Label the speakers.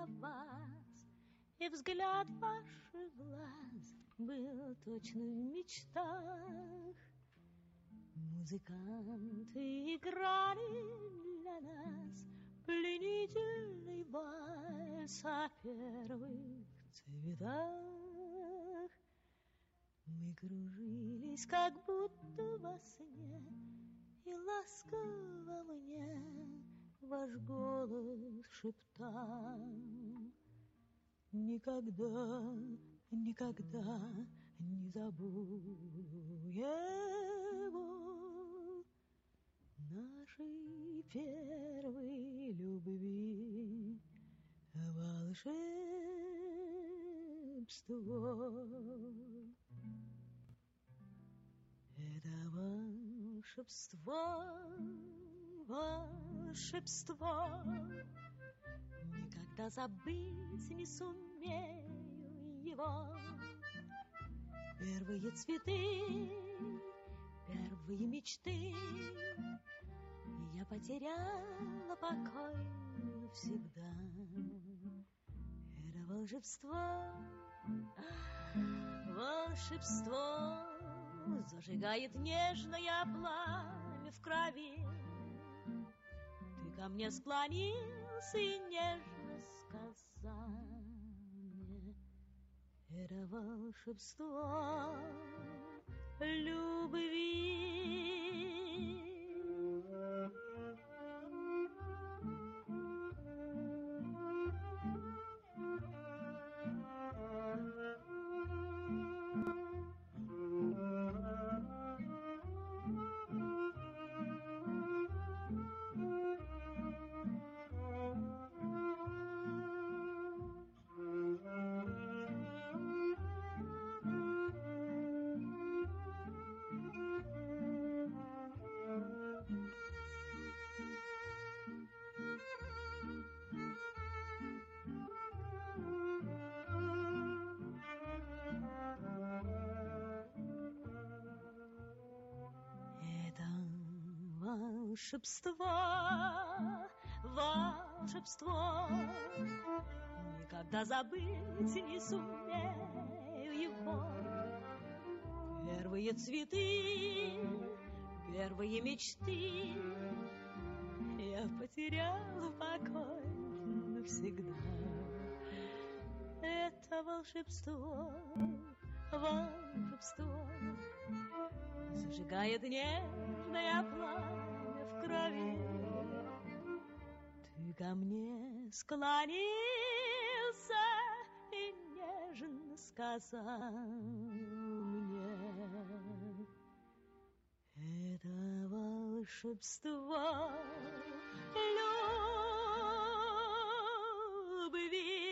Speaker 1: для вас, и взгляд ваших глаз был точно в мечтах. Музыканты играли для нас пленительный вальс о первых цветах. Мы кружились, как будто во сне, и ласково мне ваш голос шептал: никогда, никогда не забуду его, нашей первой любви волшебство. Это волшебство, волшебство, никогда забыть не сумею его. Первые цветы, первые мечты, я потеряла покой навсегда. Это волшебство, волшебство зажигает нежное пламя в крови. Ты ко мне склонился и нежно сказал мне: это волшебство любви. Волшебство, волшебство, никогда забыть не сумею его. Первые цветы, первые мечты, я потеряла покой навсегда. Это волшебство, волшебство зажигает нежное пламя в крови. Ты ко мне склонился и нежно сказал мне: это волшебство любви.